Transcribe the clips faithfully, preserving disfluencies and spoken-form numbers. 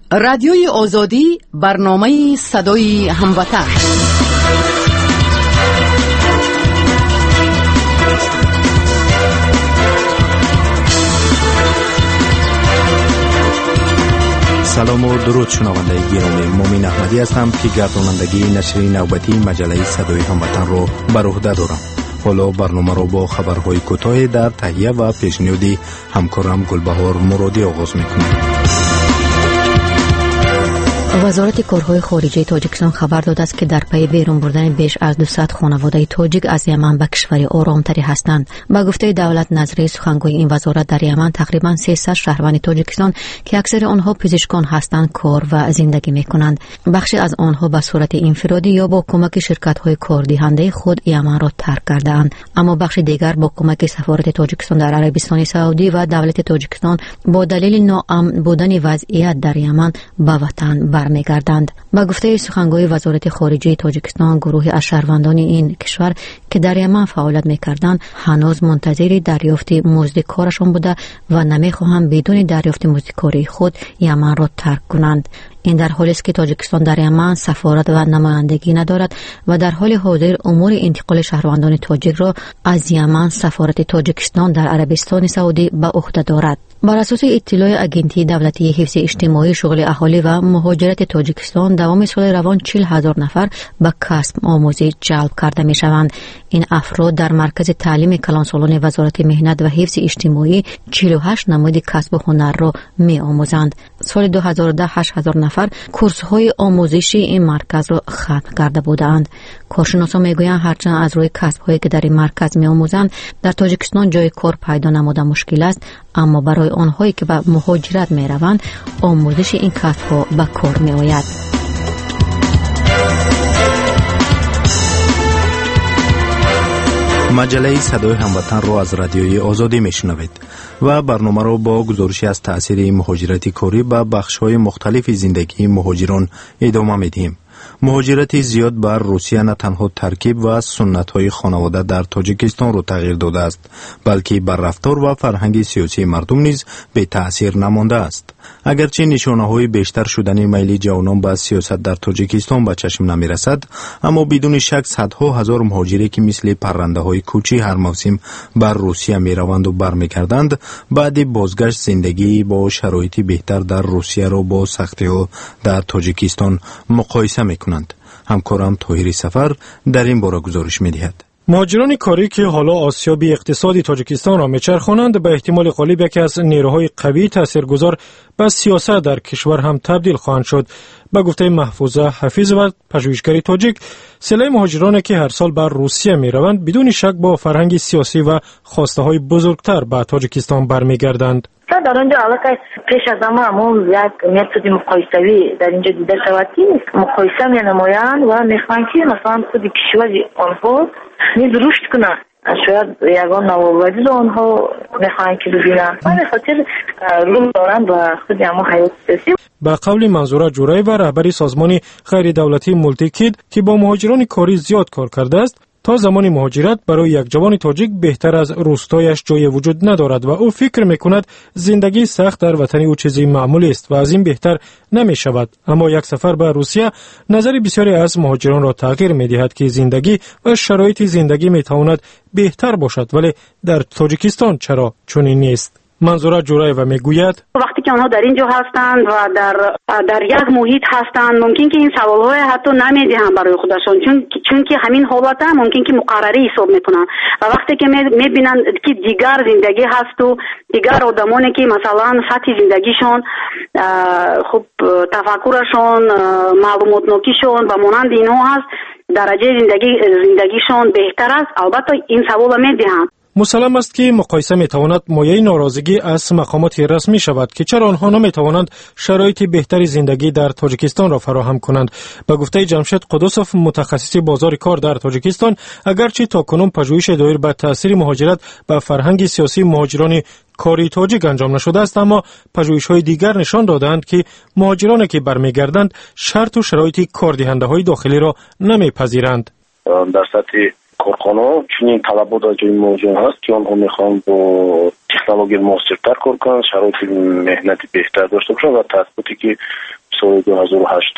رادیوی آزادی، برنامه صدای هموطن. سلام و درود شنونده گرامی، مومن احمدی هستم که گردانندگی نشر نوبتی مجله صدای هموطن رو بر عهده دارم. حالا برنامه رو با خبرهای کوتاه در تهیه و پیشنهاد همکارم گلبهار مرادی آغاز می‌کنیم. وزارت کارهای خارجه تاجیکستان خبر داده است که در پی بیرون بردن بیش از دویست خانواده تاجیک از یمن به کشور آرامتری هستند. با گفته دولت نظری سخنگوی این وزارت، در یمن تقریبا سیصد شهروند تاجیکستان که اکثر آنها پزشکان هستند کار و زندگی می‌کنند. بخشی از آنها به صورت انفرادی یا با کمک شرکت‌های کاردهنده خود یمن را ترک کرده‌اند، اما بخش دیگر با کمک سفارت تاجیکستان در عربستان سعودی و دولت تاجیکستان با دلیل ناامن بودن وضعیت در یمن به وطن برمیگردند. با گفته سخنگوی وزارت خارجه تاجیکستان، گروهی از شهروندان این کشور که در یمن فعالیت می‌کردند هنوز منتظر دریافت مزد کارشان بوده و نمی‌خواهند بدون دریافت مزد کاری خود یمن را ترک کنند. این در حالی است که تاجیکستان در یمن سفارت و نمایندگی ندارد و در حال حاضر امور انتقال شهروندان تاجیک را از یمن سفارت تاجیکستان در عربستان سعودی به عهده دارد. بر اساس اطلاع اگنتی دولتی حفظ اجتماعی شغل اهالی و مهاجرت تاجیکستان، دوام سال روان چهل هزار نفر به کسب آموزی جلب کرده می شوند. این افراد در مرکز تعلیم کلانسالان وزارت مهنت و حفظ اجتماعی چهل و هشت نماد کسب و هنر را می آموزند. سال دو هزار و ده هشت هزار نفر کورس های آموزشی این مرکز را ختم کرده بودند. کارشناسان میگویند هرچند از روی کسب هایی که در این مرکز می آموزند در تاجیکستان جای کار پیدا نموده مشکل است، اما برای آنهایی که به مهاجرت می روند آموزش این کسب ها به کار می آید. مجله صدای هموطن رو از رادیوی آزادی میشنوید و برنامه رو با گزارشی از تأثیر مهاجرت کاری به بخش‌های مختلف زندگی مهاجران ادامه میدیم. مهاجرت زیاد بر روسیه نه تنها ترکیب و سنت‌های خانواده در تاجیکستان رو تغییر داده است، بلکه بر رفتار و فرهنگ سیاسی مردم نیز به تأثیر نمانده است. اگرچه نشانه‌های بیشتر شدن میل جوانان به سیاست در تاجیکستان به چشم نمی‌رسد، اما بدون شک صدها هزار مهاجری که مثل پرنده‌های کوچی هر موسم بر روسیه می‌روند و برمیگردند، بعد بازگشت زندگی با شرایط بهتر در روسیه را با سختی‌ها در تاجیکستان مقایسه می‌کنند. همکارم طاهری سفر در این باره گزارش می‌دهد. مهاجران کاری که حالا آسیاب اقتصادی تاجیکستان را میچرخانند، به احتمال غالب یکی از نیروهای قوی تاثیرگذار به سیاست در کشور هم تبدیل خواهند شد. به گفته محفوظه حفیظ و پژوهشگر تاجیک، سیل مهاجرانی که هر سال بر روسیه میروند بدون شک با فرهنگ سیاسی و خواسته های بزرگتر به تاجیکستان برمیگردند. در آنجا علاقه پیش از همه همون یک میتود مقایسوی در اینجا دیده شود که مقایسه می نمایند و میخواهند که مثلا خود کشور آنها نیز رشد کنند. شاید یگان نوآوری آنها میخواهند که ببینند. به خاطر رول دارند و خود همه حیات سیاسی. به قول منظوره جورایوا، رهبری سازمان غیر دولتی مولتیکید که با مهاجران کاری زیاد کار کرده است، تا زمان مهاجرت برای یک جوان تاجیک بهتر از روستایش جای وجود ندارد و او فکر میکند زندگی سخت در وطن او چیزی معمولی است و از این بهتر نمی شود. اما یک سفر به روسیه نظر بسیاری از مهاجران را تغییر می دهد که زندگی و شرایط زندگی می تواند بهتر باشد، ولی در تاجیکستان چرا چنین نیست؟ منظوره جورایوا میگوید وقتی که آنها در اینجا هستند و در در یک محیط هستند، ممکن که این سوال‌های حتی نمیدهند برای خودشون، چون چون که همین حالت ممکن که مقرری حساب میکنن و وقتی که میبینند که دیگر زندگی هست و دیگر آدمانی که مثلا سطح زندگیشون خب تفکرشون معلومات نوکیشون و مانند اینها هست، درجه زندگی زندگیشون بهتر است، البته این سوال میدهند. مسلم است که مقایسه میتواند مایه ناراضگی از مقامات رسمی شود که چرا آنها نمیتوانند شرایط بهتری زندگی در تاجیکستان را فراهم کنند. به گفته جمشید قدوسوف، متخصص بازار کار در تاجیکستان، اگرچه تاکنون پژوهش دایر به تاثیر مهاجرت به فرهنگ سیاسی مهاجران کاری تاجیک انجام نشده است، اما پژوهش‌های دیگر نشان دادند که مهاجرانی که برمیگردند شرط و شرایط کاردهنده‌های داخلی را نمیپذیرند. در سطح کارخانه چنین طلبات از جای موجود هست که آنها میخوان با تکنولوژی موثرتر کار کنند، شرایط مهنتی بهتر داشته باشند و تحصیلاتی که سال دو هزار و هشت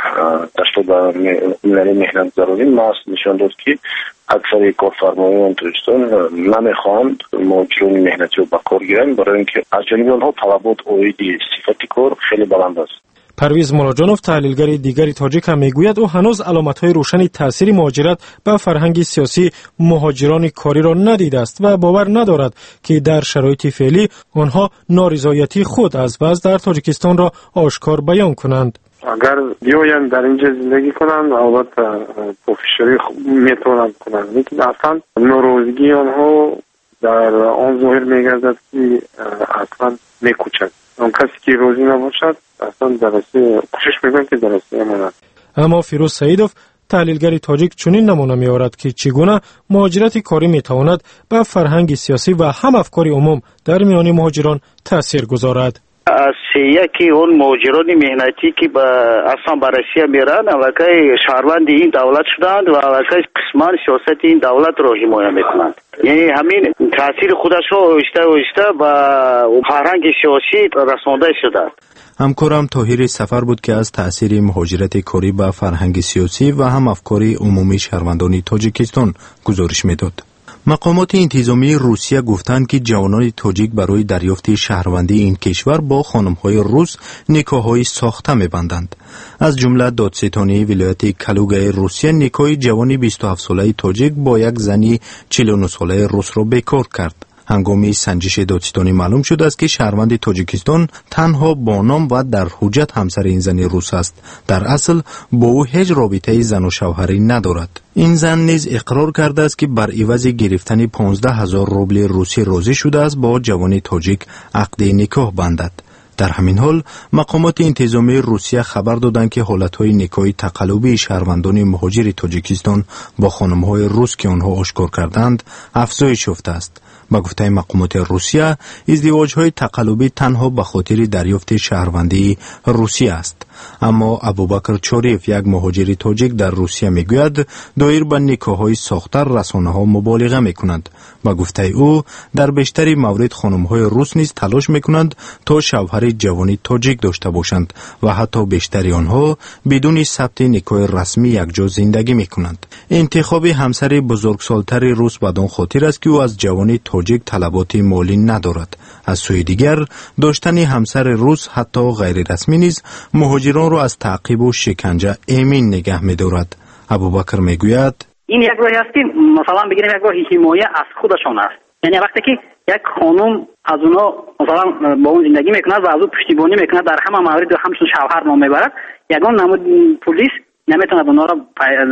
تشکیل ملی مهنت ضروری ماست نشان داد که اکثر کارفرمایان تاجیکستان نمیخواهند مهاجران مهنتی رو به کار گیرند، برای اینکه از جانب آنها طلبات عاید صفت کار خیلی بلند است. پرویز مولاجانوف تحلیلگر دیگری تاجیک هم میگوید او هنوز علامت‌های روشنی تاثیر مهاجرت به فرهنگ سیاسی مهاجران کاری را ندیده است و باور ندارد که در شرایط فعلی آنها نارضایتی خود از وضع در تاجیکستان را آشکار بیان کنند. اگر بیاین در اینجا زندگی کنند البته پوفیشری میتونند کنند، لیکن اصلا ناراضگی آنها در آن ظاهر میگردد که اصلا میکوچند. اون کسی که روزی نباشد اصلا درسته کوشش میکنه که درسته امانت. اما فیروز سعیدوف تحلیلگر تاجیک چنین نمونه می‌آورد که چگونه مهاجرت کاری میتواند به فرهنگ سیاسی و هم افکار عموم در میان مهاجران تاثیر گذارد. از یکی اون مهاجران مهنتی که به اصلا به روسیه میرن واقعا شهروند این دولت شدند و واقعا قسمان سیاست این دولت را حمایت میکنند، یعنی همین تاثیر خودش را اوشته اوشته به فرهنگ سیاسی رسانده شده. همکارم طاهر سفر بود که از تأثیر مهاجرت کاری به فرهنگ سیاسی و هم افکار عمومی شهروندان تاجیکستان گزارش میداد. مقامات انتظامی روسیه گفتند که جوانان تاجیک برای دریافت شهروندی این کشور با خانم‌های روس نکاح‌های ساخته می‌بندند. از جمله دادستانی ولایت کالوگای روسیه نکاح جوانی بیست و هفت ساله تاجیک با یک زنی چهل و نه ساله روس را بیکار کرد. هنگام سنجش دادستانی معلوم شد است که شهروند تاجیکستان تنها با نام و در حجت همسر این زن روس است. در اصل با او هیچ رابطه زن و شوهری ندارد. این زن نیز اقرار کرده است که بر عوض گرفتن پانزده هزار روبل روسی راضی شده است با جوان تاجیک عقد نکاح بندد. در همین حال مقامات انتظامی روسیه خبر دادند که حالتهای نکاح تقلبی شهروندان مهاجر تاجیکستان با خانم‌های روس که آنها آشکار کردند افزایش یافته است. با گفته مقامات روسیه ازدواج‌های تقلبی تنها به خاطر دریافت شهروندی روسیه است. اما ابوبکر چوریف یک مهاجر تاجیک در روسیه میگوید دایر به نکاح‌های ساخته رسانه‌ها مبالغه میکنند. با گفته او در بیشتر موارد خانم‌های روس نیز تلاش میکنند تا شوهر جوانی تاجیک داشته باشند و حتی بیشتر آنها بدون ثبت نکاح رسمی یکجا زندگی میکنند. انتخاب همسر بزرگسالتر روس بدان خاطر است که او از جوانی تاجیک طلبات مالی ندارد. از سوی دیگر داشتن همسر روس حتی غیر رسمی نیز مهاجران را از تعقیب و شکنجه ایمن نگه می‌دارد. ابوبکر میگوید این یک راهی است که مثلا بگیریم یک راه حمایت از خودشان است، یعنی وقتی که یک خانم از اونا مثلا با اون زندگی میکند و از او پشتیبانی میکند در همه موارد همچون شوهر نام میبرد، یگان نمود پلیس نمیتواند اونا را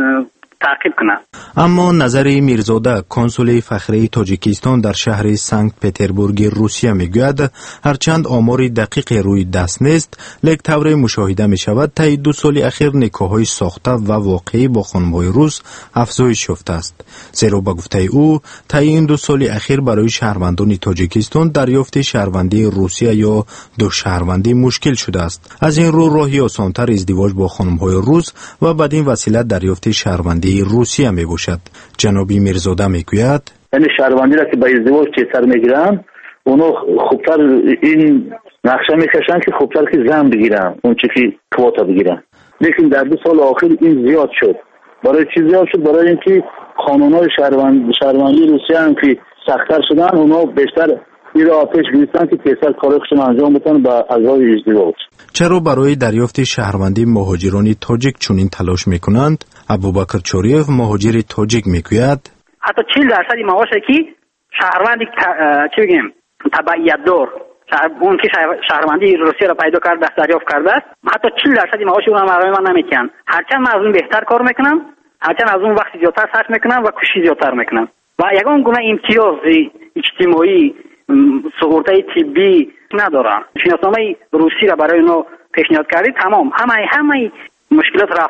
تعقیب کنه. اما نظر میرزاده کنسول فخری تاجیکستان در شهر سنت پتربورگ روسیه میگوید هرچند آمار دقیق روی دست نیست، لیک طور مشاهده می شود طی دو سال اخیر نکاح‌های ساخته و واقعی با خانم‌های روس افزایش یافته است. زیرا به گفته او طی این دو سال اخیر برای شهروندان تاجیکستان دریافت شهروندی روسیه یا دو شهروندی مشکل شده است. از این رو راهی آسان‌تر ازدواج با خانم‌های روس و بدین وسیله دریافت شهروندی روسیه می باشد. جنابی میرزاده میگوید یعنی شهروندی را که به ازدواج چیتر میگیرن اونا خوبتر این نقشه میکشن که خوبتر که زن بگیرن اون چی که کواتا بگیرن، لیکن در دو سال آخر این زیاد شد. برای چی زیاد شد؟ برای اینکه قانونهای شهروند شهروندی روسیه هم که سخت‌تر شدن اونا بیشتر این را آتش گرفتن که پیسر کارشون انجام بدن به ازای ازدواج. چرا برای دریافت شهروندی مهاجران تاجیک چنین تلاش میکنند؟ ابوبکر چوریف مهاجر تاجیک میگوید حتی چهل درصد معاشی که شهروندی چی بگیم تبعیت دار اون که شهروندی روسیه را پیدا کرده است دریافت کرده است، حتی چهل درصد معاش اون برای من نمیکنن. هرچند من از اون بهتر کار میکنم، هرچند از اون وقت زیادتر صرف میکنم و کوشش زیادتر میکنم و یگان گونه امتیاز اجتماعی سهولت طبی ندارم. شناسنامه روسی را برای اونها پیشنهاد کردی، تمام همه همه مشکلات رفت است.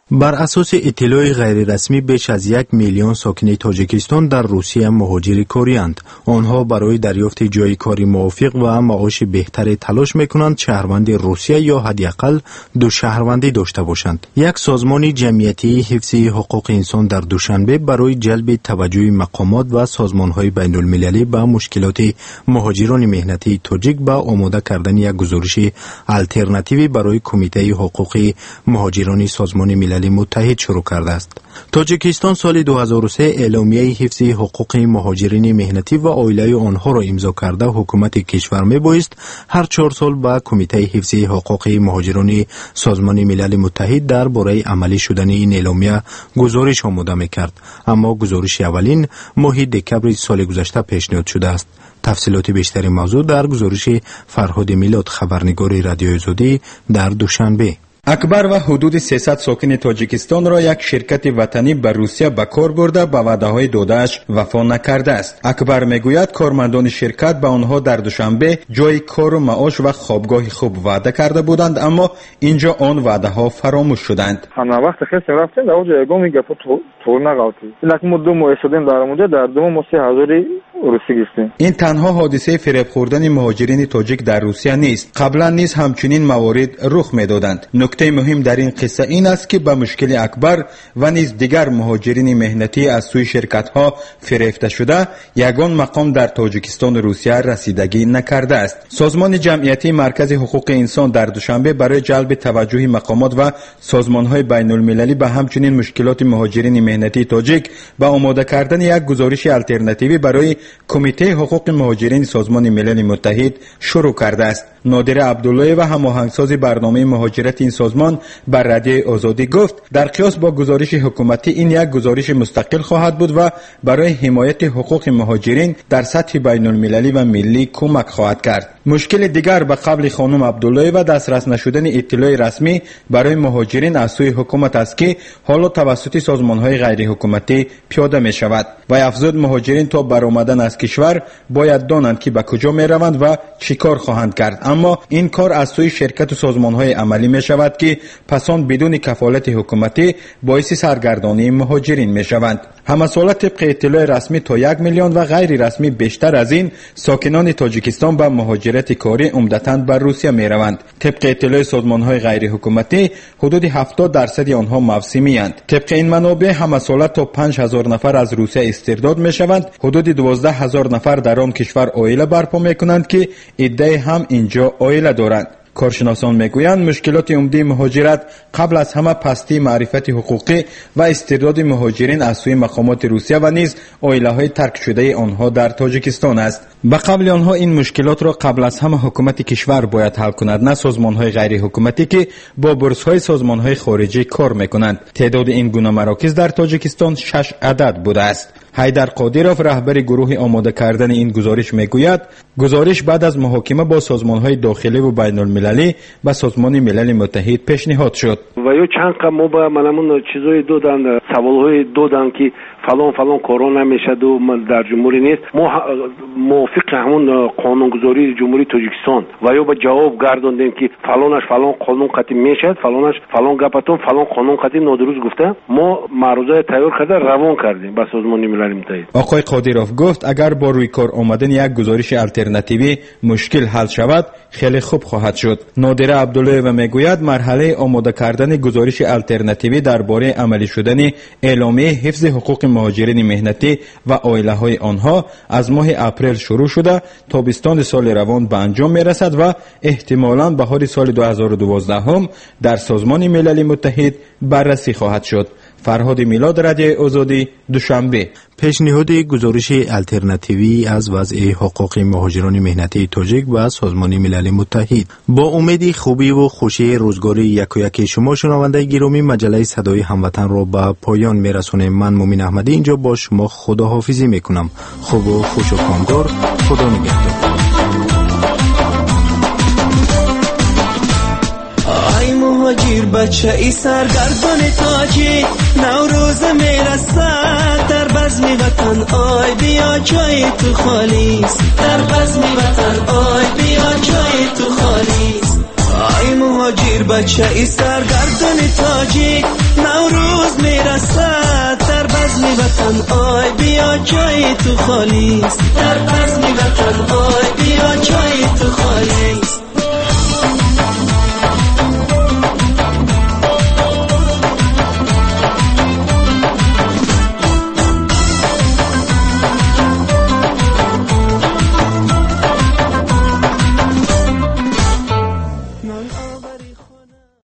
بر اساس اطلاع غیررسمی بیش از یک میلیون ساکن تاجیکستان در روسیه مهاجر کاری‌اند. آنها برای دریافت جای کاری موافق و معاش بهتر تلاش میکنند شهروند روسیه یا حداقل دو شهروندی داشته باشند. یک سازمان جمعیتی حفظ حقوق انسان در دوشنبه برای جلب توجه مقامات و سازمان‌های بین‌المللی به مشکلات مهاجران مهنتی تاجیک به آماده کردن یک گزارش آلترناتیوی برای کمیته حقوق مهاجران سازمان ملل متحد شروع کرده است. تاجیکستان سال دو هزار و سه اعلامیه حفظ حقوق مهاجرین مهنتی و عائله آنها را امضا کرده حکومت کشور میبایست هر چهار سال به کمیته حفظ حقوق مهاجران سازمان ملل متحد درباره عملی شدن این اعلامیه گزارش آماده میکرد، اما گزارش اولین ماه دکمبر سال گذشته پیشنهاد شده است. تفصیلات بیشتر موضوع در گزارش فرهاد میلاد، خبرنگار رادیو آزادی در دوشنبه. اکبر و حدود سیصد ساکن تاجیکستان را یک شرکت وطنی به روسیه به کار برده به وعده‌های داده‌اش وفا نکرده است. اکبر میگوید کارمندان شرکت به آنها در دوشنبه جای کار و معاش و خوابگاه خوب وعده کرده بودند، اما اینجا آن وعده‌ها فراموش شدند. انا وقت خیلی رفتیم در اونجا یگو میگه تو تو نگاوتی. لکن ما دو ماه شدیم در اونجا در دو ماه سه هزار روسی گرفتیم. این تنها حادثه فریب خوردن مهاجرین تاجیک در روسیه نیست. قبلا نیز همچنین موارد رخ میدادند. نکته مهم در این قصه این است که به مشکل اکبر و نیز دیگر مهاجرین مهنتی از سوی شرکت‌ها فریفته شده یگان مقام در تاجیکستان روسیه رسیدگی نکرده است. سازمان جمعیتی مرکز حقوق انسان در دوشنبه برای جلب توجه مقامات و سازمان‌های بین‌المللی به همچنین مشکلات مهاجرین مهنتی تاجیک به آماده کردن یک گزارش آلترناتیوی برای کمیته حقوق مهاجرین سازمان ملل متحد شروع کرده است. نادر عبدالله و هماهنگساز برنامه مهاجرت این سازمان بر رادیو آزادی گفت در قیاس با گزارش حکومتی این یک گزارش مستقل خواهد بود و برای حمایت حقوق مهاجرین در سطح بین المللی و ملی کمک خواهد کرد. مشکل دیگر به قبل خانم عبدالله و دسترس نشدن اطلاع رسمی برای مهاجرین از سوی حکومت است که حالا توسط سازمان‌های غیر حکومتی پیاده می شود. و افزود مهاجرین تا برآمدن از کشور باید دانند که به کجا می روند و چی کار خواهند کرد، اما این کار از سوی شرکت و سازمان‌های عملی می شود که پسان بدون کفالت حکومتی باعث سرگردانی مهاجرین می شوند. همساله طبق اطلاع رسمی تا یک میلیون و غیر رسمی بیشتر از این ساکنان تاجیکستان به مهاجرت کاری عمدتاً بر روسیه می روند. طبق اطلاع سازمان‌های غیر حکومتی حدود هفتاد درصد آنها موسمی اند. طبق این منابع همساله تا پنج هزار نفر از روسیه استرداد می شوند. حدود دوازده هزار نفر در آن کشور عائله برپا می کنند که عده هم اینجا عائله دارند. کارشناسان میگویند مشکلات عمده مهاجرت قبل از همه پستی معرفت حقوقی و استرداد مهاجرین از سوی مقامات روسیه و نیز عائله‌های ترک شده آنها در تاجیکستان است. به قبل آنها این مشکلات را قبل از همه حکومت کشور باید حل کند، نه سازمان‌های غیر حکومتی که با بورس‌های سازمان‌های خارجی کار می‌کنند. تعداد این گونه مراکز در تاجیکستان شش عدد بوده است. حیدر قادیروف رهبر گروه آماده کردن این گزارش میگوید گزارش بعد از محاکمه با سازمان‌های داخلی و بین‌المللی و سازمان ملل متحد پیشنهاد شد. و یا چند قم ما با منمون چیزای دادن سوال‌های دادن که فلان فلان کرونا نمیشد و در جمهوری نیست، ما موافق همون قانونگذاری جمهوری تاجیکستان و یا با جواب گرداندیم که فلانش فلان قانون قطعی میشد، فلانش فلان گپتون فلان قانون قطعی نادرست گفته، ما معروضه تیار کرده روان کردیم به سازمان ملل متحد. آقای قادیروف گفت اگر با روی کار آمدن یک گزارش آلترناتیوی مشکل حل شود خیلی خوب خواهد شد. نادر عبدالله و میگوید مرحله آماده کردن گزارش آلترناتیوی درباره عملی شدن اعلامیه حفظ حقوق مهاجرین مهنتی و عائله‌های آنها از ماه اپریل شروع شده تا تابستان سال روان به انجام میرسد و احتمالاً بهار سال دو هزار و دوازده هم در سازمان ملل متحد بررسی خواهد شد. فرهاد میلاد، رادیو آزادی، دوشنبه. پیشنهاد گزارش آلترناتیوی از وضع حقوق مهاجران مهنتی تاجیک و سازمان ملل متحد. با امید خوبی و خوشی روزگار یکایک شما شنونده گرامی، مجله صدای هموطن را به پایان میرسونم. من مومن احمدی اینجا با شما خداحافظی میکنم. خوب و خوش و کامدار. خدا نگهدار. مهاجر بچه ای سرگردان تاجی نوروز میرسد در بزم وطن، آی بیا جای تو خالیست، در بزم وطن آی بیا جای تو خالیست. آی مهاجر مهاجر بچه ای سرگردان تاجیک نوروز میرسد در بزم وطن آی بیا جای تو خالیست در بزم وطن آی بیا جای تو خالیست